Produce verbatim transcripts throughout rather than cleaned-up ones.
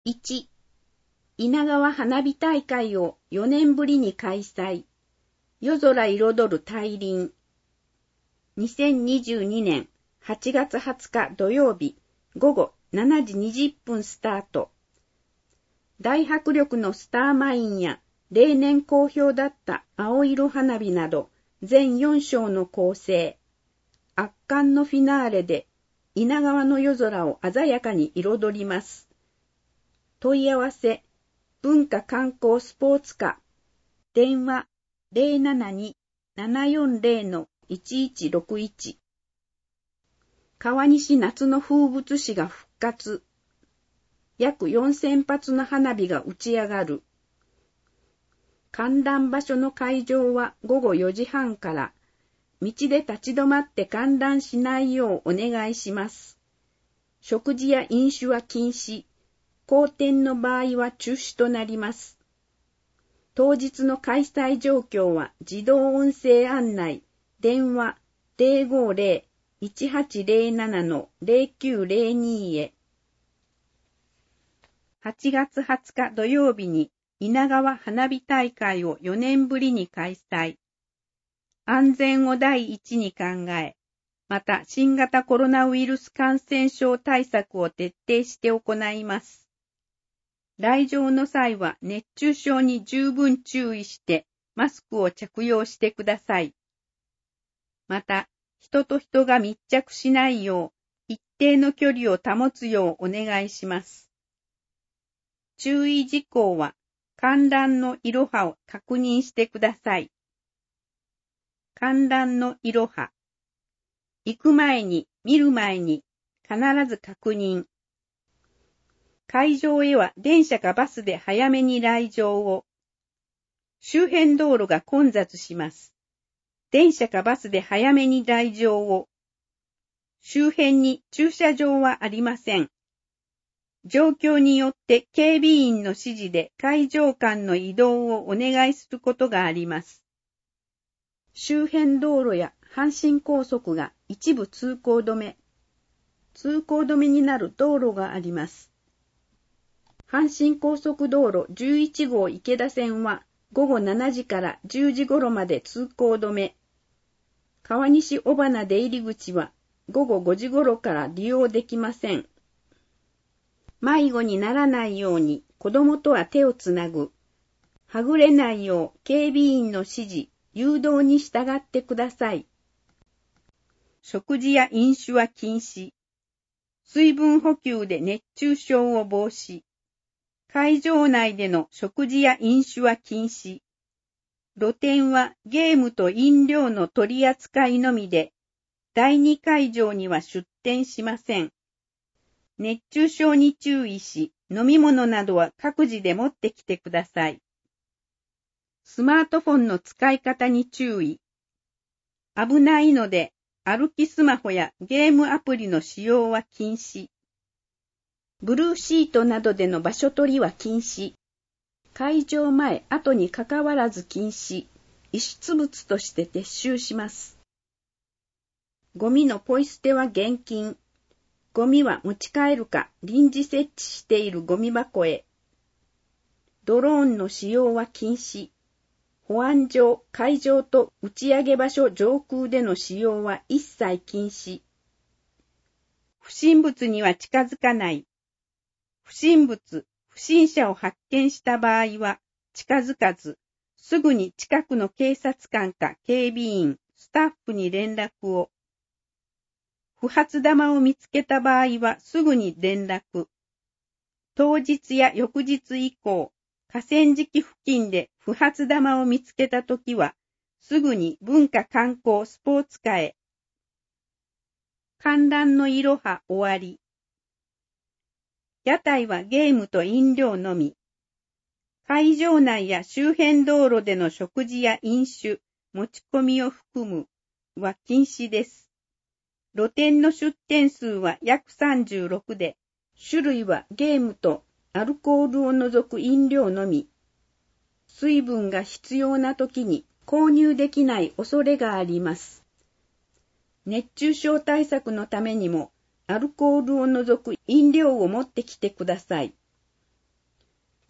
いち、稲川花火大会をよねんぶりに開催。夜空彩る大輪。にせんにじゅうにねんはちがつはつか土曜日ごごしちじにじゅっぷんスタート。大迫力のスターマインや例年好評だった青色花火など全よんしょうの構成。圧巻のフィナーレで稲川の夜空を鮮やかに彩ります。問い合わせ、文化観光スポーツ課、電話 ゼロななに ななよんゼロ のいちいちろくいち。川西夏の風物詩が復活。約よんせんぱつの花火が打ち上がる。観覧場所の会場はごごよじはんから、道で立ち止まって観覧しないようお願いします。食事や飲酒は禁止。好天の場合は中止となります。当日の開催状況は自動音声案内、電話 ゼロごゼロ いちはちゼロなな のゼロきゅうゼロに へ。はちがつはつか土曜日に稲川花火大会をよねんぶりに開催。安全を第一に考え、また新型コロナウイルス感染症対策を徹底して行います。来場の際は熱中症に十分注意してマスクを着用してください。また、人と人が密着しないよう一定の距離を保つようお願いします。注意事項は観覧のいろはを確認してください。観覧のいろは。行く前に見る前に必ず確認。会場へは電車かバスで早めに来場を。周辺道路が混雑します。電車かバスで早めに来場を。周辺に駐車場はありません。状況によって警備員の指示で会場間の移動をお願いすることがあります。周辺道路や阪神高速が一部通行止め。通行止めになる道路があります。阪神高速道路じゅういちごう池田線はごごしちじからじゅうじ頃まで通行止め。川西尾花出入り口はごごごじ頃から利用できません。迷子にならないように子供とは手をつなぐ。はぐれないよう警備員の指示、誘導に従ってください。食事や飲酒は禁止。水分補給で熱中症を防止。会場内での食事や飲酒は禁止。露店はゲームと飲料の取り扱いのみで、だいに会場には出店しません。熱中症に注意し、飲み物などは各自で持ってきてください。スマートフォンの使い方に注意。危ないので、歩きスマホやゲームアプリの使用は禁止。ブルーシートなどでの場所取りは禁止。会場前、後にかかわらず禁止。遺失物として撤収します。ゴミのポイ捨ては厳禁。ゴミは持ち帰るか臨時設置しているゴミ箱へ。ドローンの使用は禁止。保安上、会場と打ち上げ場所上空での使用は一切禁止。不審物には近づかない。不審物、不審者を発見した場合は近づかず、すぐに近くの警察官か警備員、スタッフに連絡を。不発玉を見つけた場合はすぐに連絡。当日や翌日以降、河川敷付近で不発玉を見つけたときは、すぐに文化観光スポーツ課へ。観覧のいろは終わり。屋台はゲームと飲料のみ。会場内や周辺道路での食事や飲酒、持ち込みを含むは禁止です。露店の出店数は約さんじゅうろくで、種類はゲームとアルコールを除く飲料のみ。水分が必要な時に購入できない恐れがあります。熱中症対策のためにも、アルコールを除く飲料を持ってきてください。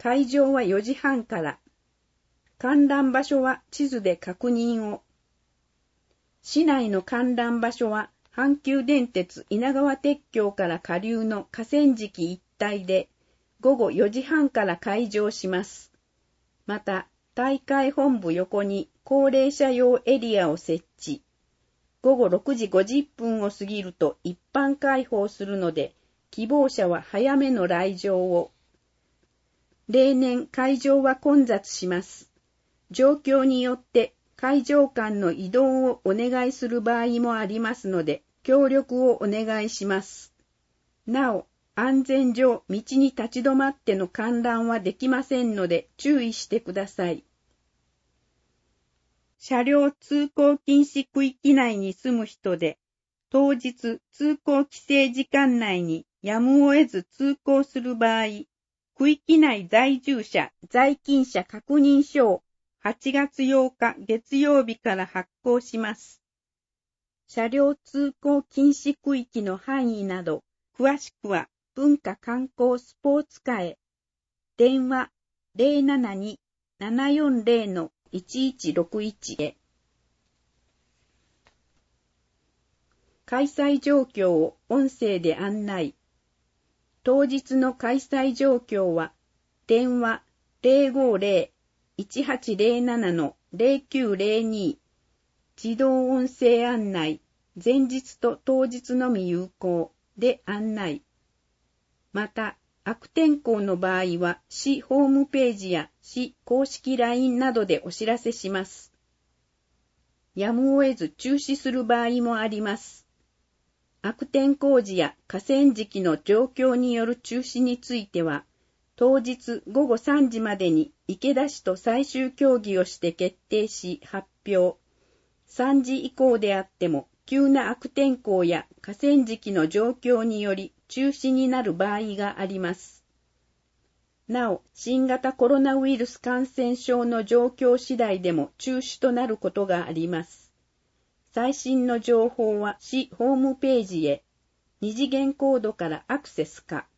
会場はよじはんから。観覧場所は地図で確認を。市内の観覧場所は阪急電鉄稲川鉄橋から下流の河川敷一帯でごごよじはんから開場します。また、大会本部横に高齢者用エリアを設置。ごごろくじごじゅっぷんを過ぎると一般開放するので、希望者は早めの来場を。例年会場は混雑します。状況によって会場間の移動をお願いする場合もありますので、協力をお願いします。なお、安全上道に立ち止まっての観覧はできませんので注意してください。車両通行禁止区域内に住む人で、当日通行規制時間内にやむを得ず通行する場合、区域内在住者在勤者確認書をはちがつようか月曜日から発行します。車両通行禁止区域の範囲など、詳しくは文化観光スポーツ課へ。電話 ゼロななに ななよんゼロ のいちいちろくいち へ。開催状況を音声で案内。当日の開催状況は、電話 ゼロごゼロ いちはちゼロなな のゼロきゅうゼロに 自動音声案内、前日と当日のみ有効で案内。また、悪天候の場合は市ホームページや市公式 ライン などでお知らせします。やむを得ず中止する場合もあります。悪天候時や河川敷の状況による中止については、当日ごごさんじまでに池田市と最終協議をして決定し発表。さんじ以降であっても、急な悪天候や河川敷の状況により中止になる場合があります。なお、新型コロナウイルス感染症の状況次第でも中止となることがあります。最新の情報は市ホームページへ二次元コードからアクセスか。